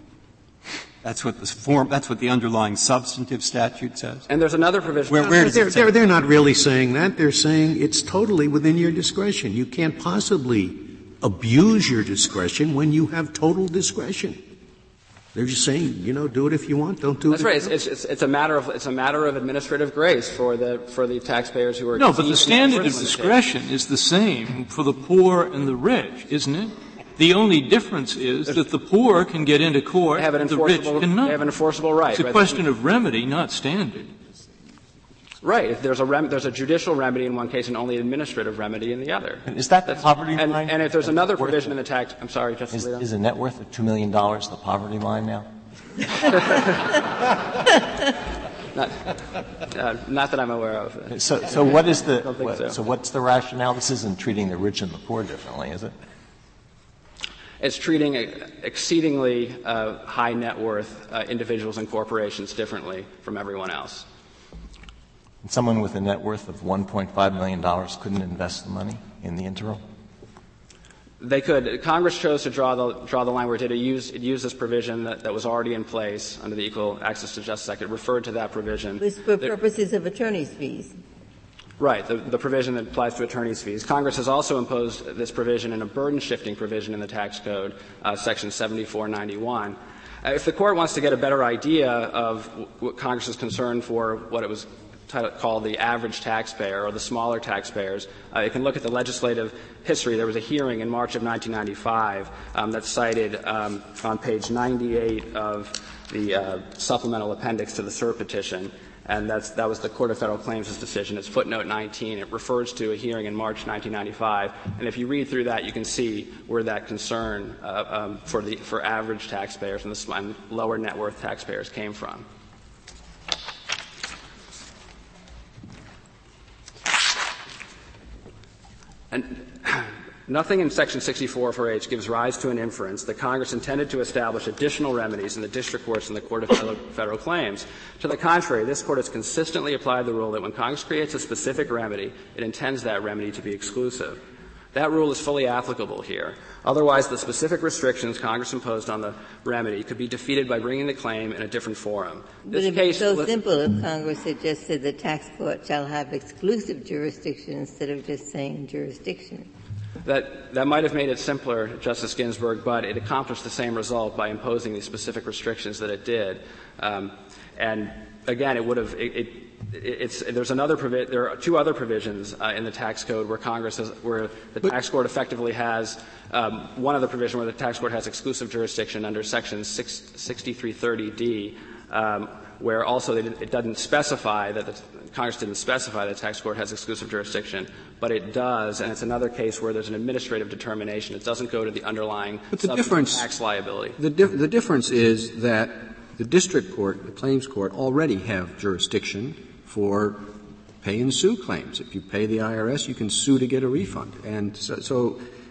That's what the form, that's what the underlying substantive statute says. And there's another provision. Where, where does they're, it say? they're, they're not really saying that. They're saying it's totally within your discretion. You can't possibly abuse your discretion when you have total discretion. They're just saying, you know, do it if you want, don't do That's it. right. It's, it's, it's, it's a matter of it's a matter of administrative grace for the for the taxpayers who are. No, but the standard of discretion is the same for the poor and the rich, isn't it? The only difference is that the poor can get into court have an and the rich enforceable, cannot. they have an enforceable right. It's a right? question of remedy, not standard. Right. If there's a rem- there's a judicial remedy in one case and only administrative remedy in the other. Is that the That's, poverty and, line? and if there's another provision in the tax, I'm sorry, Justice Is, Alito. is a net worth of two million dollars the poverty line now? not, uh, not that I'm aware of. So, so what is the, don't think what, so. so what's the rationale? This isn't treating the rich and the poor differently, is it? It's treating exceedingly uh, high net worth uh, individuals and corporations differently from everyone else. And someone with a net worth of one point five million dollars couldn't invest the money in the interim? They could. Congress chose to draw the draw the line where it did. It used, it used this provision that, that was already in place under the Equal Access to Justice Act. It referred to that provision. This for that, purposes of attorney's fees. Right, the, the provision that applies to attorney's fees. Congress has also imposed this provision in a burden-shifting provision in the tax code, uh, section seventy-four ninety-one. Uh, if the Court wants to get a better idea of w- what Congress is concerned for, what it was t- called the average taxpayer or the smaller taxpayers, uh, you can look at the legislative history. There was a hearing in March of nineteen ninety-five um, that's cited um, on page ninety-eight of the uh, supplemental appendix to the cert petition. And that's, that was the Court of Federal Claims' decision. It's footnote nineteen. It refers to a hearing in March nineteen ninety-five. And if you read through that, you can see where that concern uh, um, for the for average taxpayers and the and lower net worth taxpayers came from. And nothing in Section sixty-four four H gives rise to an inference that Congress intended to establish additional remedies in the district courts and the Court of Federal, Federal Claims. To the contrary, this Court has consistently applied the rule that when Congress creates a specific remedy, it intends that remedy to be exclusive. That rule is fully applicable here. Otherwise, the specific restrictions Congress imposed on the remedy could be defeated by bringing the claim in a different forum. This But if case it's so li- simple if Congress had just said the tax court shall have exclusive jurisdiction instead of just saying jurisdiction. That, that might have made it simpler, Justice Ginsburg, but it accomplished the same result by imposing the specific restrictions that it did. Um, and again, it would have, it, it, it's, there's another provi- there are two other provisions uh, in the tax code where Congress has, where the but, tax court effectively has, um, one other provision where the tax court has exclusive jurisdiction under section sixty-three thirty D, um, where also they did, it doesn't specify that the, Congress didn't specify that the tax court has exclusive jurisdiction, but it does, and it's another case where there's an administrative determination. It doesn't go to the underlying but the difference, tax liability. The, dif- the difference is that the district court, the claims court, already have jurisdiction for pay and sue claims. If you pay the I R S, you can sue to get a refund. And so, so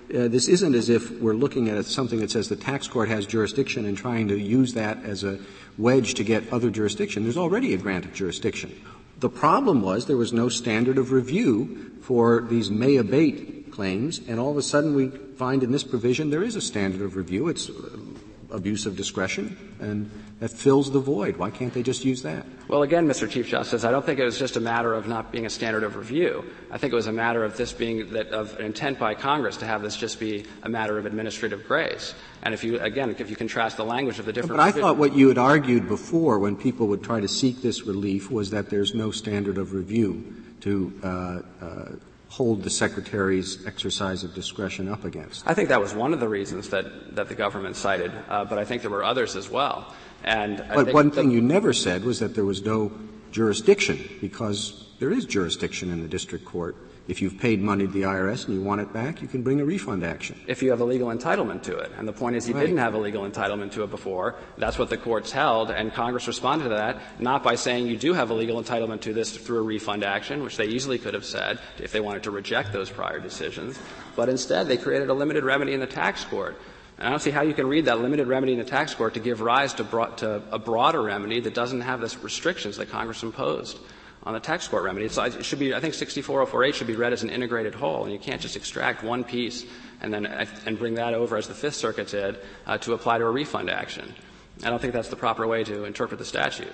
uh, this isn't as if we're looking at something that says the tax court has jurisdiction and trying to use that as a wedge to get other jurisdiction. There's already a grant of jurisdiction. The problem was there was no standard of review for these may abate claims, and all of a sudden we find in this provision there is a standard of review. It's abuse of discretion, and that fills the void. Why can't they just use that? Well, again, Mister Chief Justice, I don't think it was just a matter of not being a standard of review. I think it was a matter of this being that of an intent by Congress to have this just be a matter of administrative grace. And if you, again, if you contrast the language of the different. But I thought what you had argued before when people would try to seek this relief was that there's no standard of review to uh, uh, hold the Secretary's exercise of discretion up against. I think that was one of the reasons that, that the government cited, uh, but I think there were others as well. And I but think one thing you never said was that there was no jurisdiction, because there is jurisdiction in the district court. If you've paid money to the I R S and you want it back, you can bring a refund action. If you have a legal entitlement to it. And the point is he right. didn't have a legal entitlement to it before. That's what the courts held, and Congress responded to that, not by saying you do have a legal entitlement to this through a refund action, which they easily could have said if they wanted to reject those prior decisions, but instead they created a limited remedy in the tax court. And I don't see how you can read that limited remedy in the tax court to give rise to, broad, to a broader remedy that doesn't have the restrictions that Congress imposed on the tax court remedy. It's, it should be, I think sixty-four oh four H should be read as an integrated whole, and you can't just extract one piece and then and bring that over, as the Fifth Circuit did, uh, to apply to a refund action. I don't think that's the proper way to interpret the statute.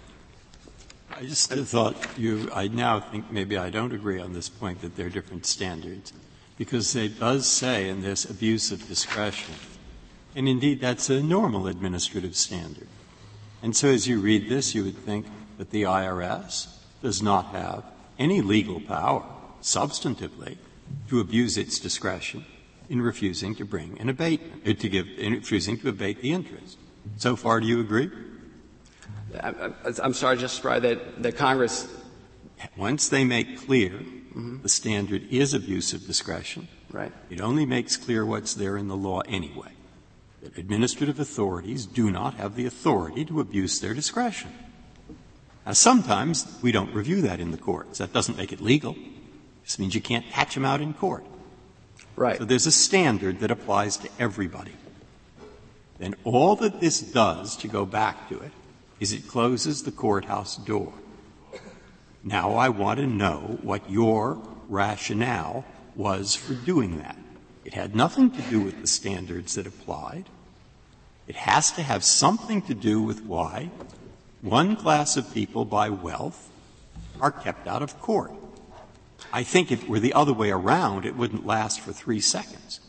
I just thought you — I now think maybe I don't agree on this point that there are different standards, because it does say in this abuse of discretion, and indeed that's a normal administrative standard. And so as you read this, you would think that the I R S does not have any legal power, substantively, to abuse its discretion in refusing to bring an abatement, uh, to give, in refusing to abate the interest. So far, do you agree? I'm, I'm sorry, Justice Breyer, that, that Congress. Once they make clear mm-hmm. the standard is abuse of discretion, right. It only makes clear what's there in the law anyway, that administrative authorities do not have the authority to abuse their discretion. Now, sometimes we don't review that in the courts. That doesn't make it legal. This means you can't hatch them out in court. Right. So there's a standard that applies to everybody. Then all that this does, to go back to it, is it closes the courthouse door. Now I want to know what your rationale was for doing that. It had nothing to do with the standards that applied. It has to have something to do with why one class of people by wealth are kept out of court. I think if it were the other way around, it wouldn't last for three seconds.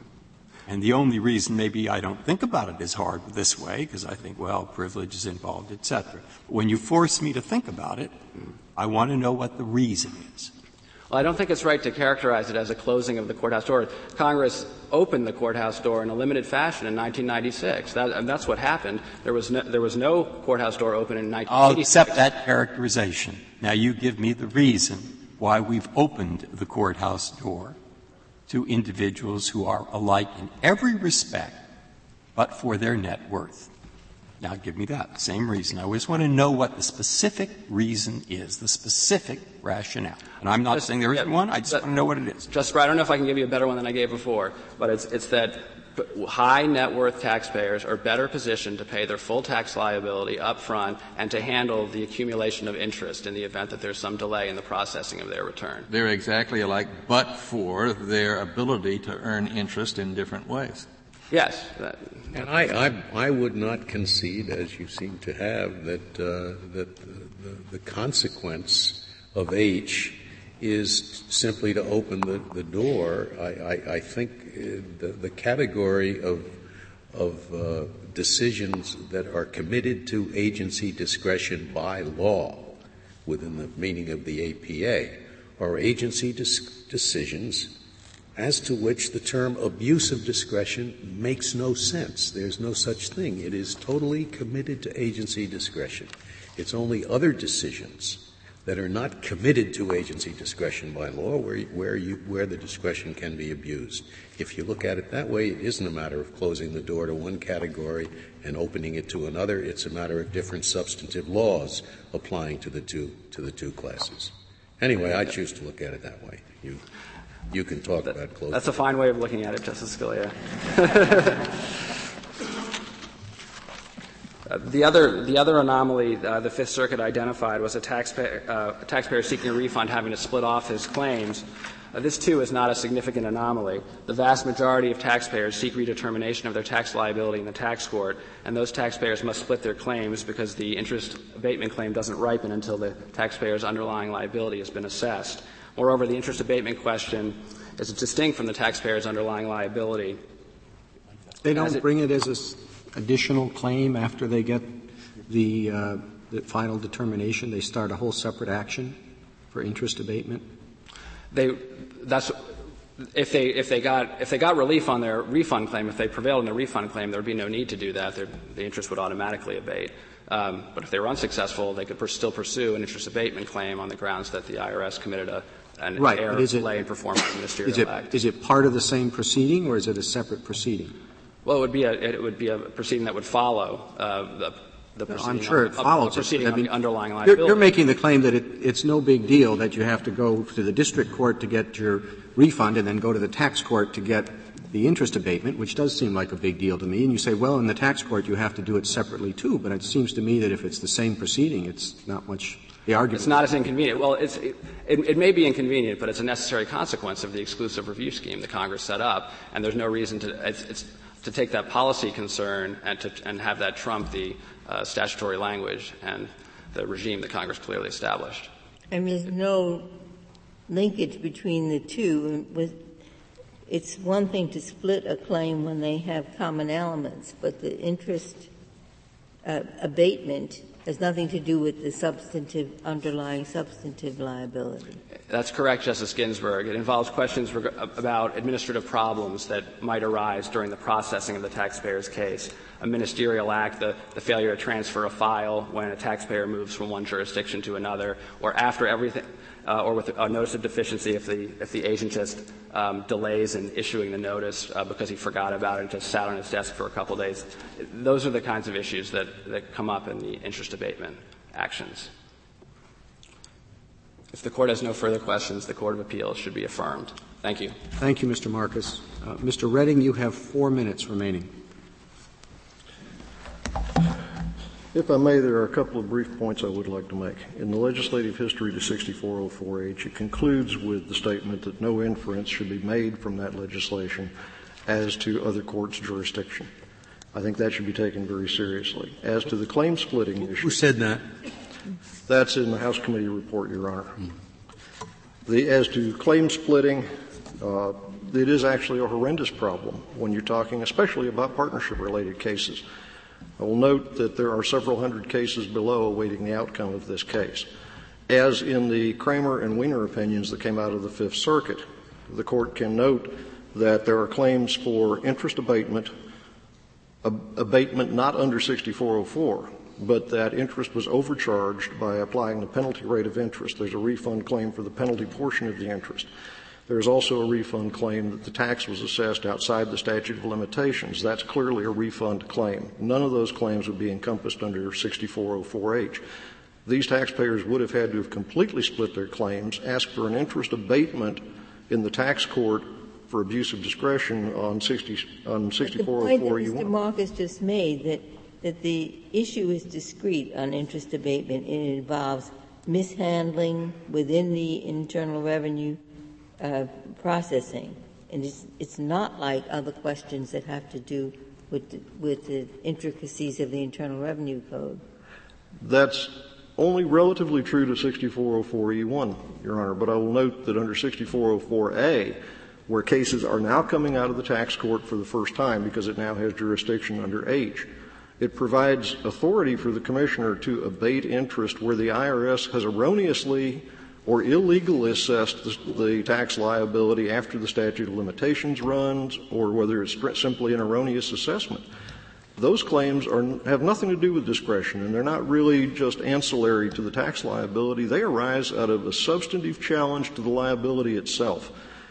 And the only reason maybe I don't think about it as hard this way, because I think, well, privilege is involved, et cetera. When you force me to think about it, I want to know what the reason is. Well, I don't think it's right to characterize it as a closing of the courthouse door. Congress opened the courthouse door in a limited fashion in nineteen ninety-six. That, and that's what happened. There was no, there was no courthouse door open in nineteen eighty-six. I'll accept that characterization. Now you give me the reason why we've opened the courthouse door to individuals who are alike in every respect but for their net worth. Now give me that. Same reason. I always want to know what the specific reason is, the specific rationale. And I'm not just, saying there isn't yeah, one. I just that, want to know what it is. Justice Breyer, I don't know if I can give you a better one than I gave before, but it's, it's that high net worth taxpayers are better positioned to pay their full tax liability up front and to handle the accumulation of interest in the event that there's some delay in the processing of their return. They're exactly alike, but for their ability to earn interest in different ways. Yes. That, and I, I, I would not concede, as you seem to have, that, uh, that the, the, the consequence of H is simply to open the, the door. I, I, I think the, the category of, of uh, decisions that are committed to agency discretion by law within the meaning of the A P A are agency dis- decisions as to which the term abuse of discretion makes no sense. There's no such thing. It is totally committed to agency discretion. It's only other decisions that are not committed to agency discretion by law where, where, you, where the discretion can be abused. If you look at it that way, it isn't a matter of closing the door to one category and opening it to another. It's a matter of different substantive laws applying to the two, to the two classes. Anyway, I choose to look at it that way. You You can talk that, about closure. That's a fine way of looking at it, Justice Scalia. uh, the other the other anomaly uh, the Fifth Circuit identified was a taxpayer uh, a taxpayer seeking a refund having to split off his claims. Uh, this, too, is not a significant anomaly. The vast majority of taxpayers seek redetermination of their tax liability in the tax court, and those taxpayers must split their claims because the interest abatement claim doesn't ripen until the taxpayer's underlying liability has been assessed. Moreover, the interest abatement question is distinct from the taxpayer's underlying liability. They don't it, bring it as an additional claim after they get the, uh, the final determination. They start a whole separate action for interest abatement. They, that's, if they, if they got, if they got relief on their refund claim, if they prevailed in their refund claim, there would be no need to do that. Their, the interest would automatically abate. Um, but if they were unsuccessful, they could per- still pursue an interest abatement claim on the grounds that the I R S committed a, an right, error, is it, delay in performing the ministerial is it, act. Is it part of the same proceeding, or is it a separate proceeding? Well, it would be a, it would be a proceeding that would follow uh, the The I'm sure on, it follows the proceeding it. I mean, on the underlying liability. You're, you're making the claim that it, it's no big deal that you have to go to the district court to get your refund and then go to the tax court to get the interest abatement, which does seem like a big deal to me. And you say, well, in the tax court you have to do it separately too. But it seems to me that if it's the same proceeding, it's not much the argument. It's not as inconvenient. Well, it's, it, it, it may be inconvenient, but it's a necessary consequence of the exclusive review scheme that Congress set up, and there's no reason to it's, it's, to take that policy concern and to and have that trump the Uh, statutory language and the regime that Congress clearly established. And there's no linkage between the two. It's one thing to split a claim when they have common elements, but the interest uh, abatement has nothing to do with the substantive, underlying substantive liability. That's correct, Justice Ginsburg. It involves questions reg- about administrative problems that might arise during the processing of the taxpayer's case. A ministerial act, the, the failure to transfer a file when a taxpayer moves from one jurisdiction to another, or after everything, uh, or with a notice of deficiency if the if the agent just um, delays in issuing the notice uh, because he forgot about it and just sat on his desk for a couple of days. Those are the kinds of issues that, that come up in the interest abatement actions. If the Court has no further questions, the Court of Appeals should be affirmed. Thank you. Thank you, Mister Marcus. Uh, Mister Redding, you have four minutes remaining. If I may, there are a couple of brief points I would like to make. In the legislative history to sixty-four oh four H, it concludes with the statement that no inference should be made from that legislation as to other courts' jurisdiction. I think that should be taken very seriously. As to the claim splitting issue. Who said that? That's in the House Committee report, Your Honor. The, as to claim splitting, uh, it is actually a horrendous problem when you're talking especially about partnership-related cases. I will note that there are several hundred cases below awaiting the outcome of this case. As in the Kramer and Wiener opinions that came out of the Fifth Circuit, the Court can note that there are claims for interest abatement, ab- abatement not under sixty-four oh four, but that interest was overcharged by applying the penalty rate of interest. There's a refund claim for the penalty portion of the interest. There's also a refund claim that the tax was assessed outside the statute of limitations. That's clearly a refund claim. None of those claims would be encompassed under sixty-four oh four H. These taxpayers would have had to have completely split their claims, asked for an interest abatement in the tax court for abuse of discretion on, sixty, on sixty-four oh four E one. The point that Mister Marcus just made, that, that the issue is discrete on interest abatement, and it involves mishandling within the Internal Revenue Uh, processing, and it's, it's not like other questions that have to do with the, with the intricacies of the Internal Revenue Code. That's only relatively true to sixty-four oh four E one, Your Honor, but I will note that under sixty-four oh four A, where cases are now coming out of the tax court for the first time because it now has jurisdiction under H, it provides authority for the Commissioner to abate interest where the I R S has erroneously or illegally assessed the, the tax liability after the statute of limitations runs, or whether it's simply an erroneous assessment. Those claims are, have nothing to do with discretion, and they're not really just ancillary to the tax liability. They arise out of a substantive challenge to the liability itself.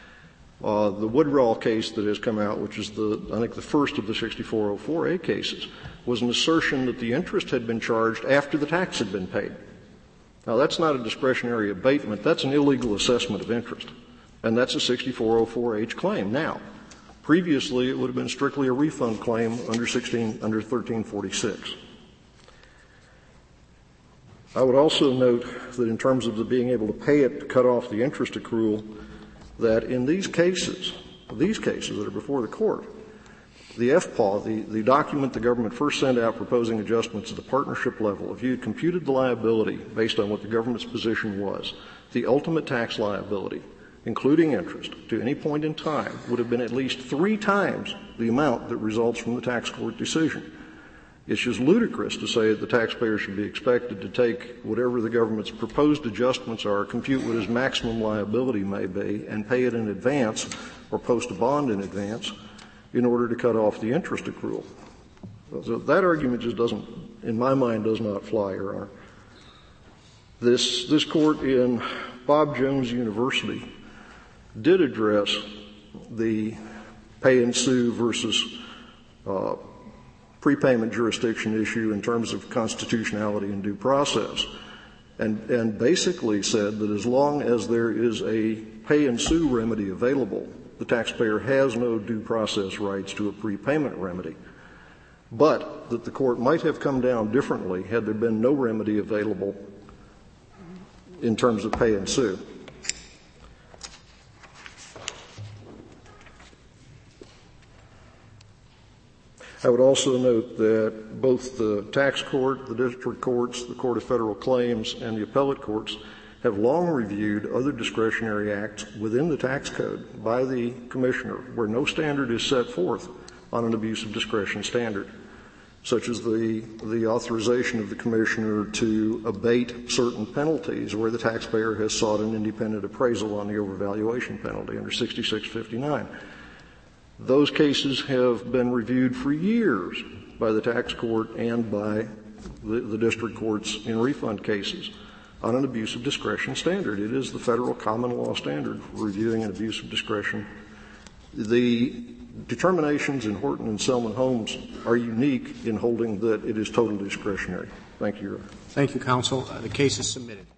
Uh, the Woodrow case that has come out, which is the, I think, the first of the sixty-four oh four A cases, was an assertion that the interest had been charged after the tax had been paid. Now, that's not a discretionary abatement. That's an illegal assessment of interest. And that's a sixty-four oh four H claim. Now, previously it would have been strictly a refund claim under sixteen, under thirteen forty-six. I would also note that in terms of the being able to pay it to cut off the interest accrual, that in these cases, these cases that are before the court, the F P A W, the, the document the government first sent out proposing adjustments at the partnership level, if you had computed the liability based on what the government's position was, the ultimate tax liability, including interest, to any point in time would have been at least three times the amount that results from the tax court decision. It's just ludicrous to say that the taxpayer should be expected to take whatever the government's proposed adjustments are, compute what his maximum liability may be, and pay it in advance or post a bond in advance in order to cut off the interest accrual. So that argument just doesn't, in my mind, does not fly, Your Honor. This, this court in Bob Jones University did address the pay and sue versus uh, prepayment jurisdiction issue in terms of constitutionality and due process, and, and basically said that as long as there is a pay and sue remedy available, the taxpayer has no due process rights to a prepayment remedy, but that the court might have come down differently had there been no remedy available in terms of pay and sue. I would also note that both the tax court, the district courts, the Court of Federal Claims, and the appellate courts have long reviewed other discretionary acts within the tax code by the commissioner where no standard is set forth on an abuse of discretion standard, such as the, the authorization of the commissioner to abate certain penalties where the taxpayer has sought an independent appraisal on the overvaluation penalty under sixty-six fifty-nine. Those cases have been reviewed for years by the tax court and by the, the district courts in refund cases on an abuse of discretion standard. It is the federal common law standard for reviewing an abuse of discretion. The determinations in Horton and Selman Holmes are unique in holding that it is totally discretionary. Thank you, Your Honor. Thank you, counsel. Uh, the case is submitted.